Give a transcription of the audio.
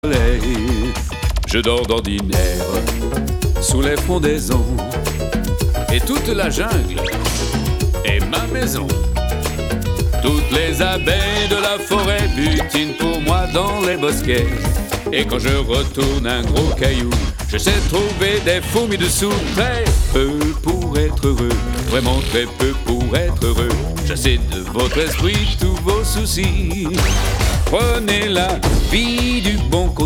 Je dors d'ordinaire sous les frondaisons, et toute la jungle est ma maison. Toutes les abeilles de la forêt butinent pour moi dans les bosquets. Et quand je retourne un gros caillou, je sais trouver des fourmis dessous. Très peu pour être heureux, vraiment très peu pour être heureux. Chassez de votre esprit tous vos soucis. Prenez la vie du bon côté.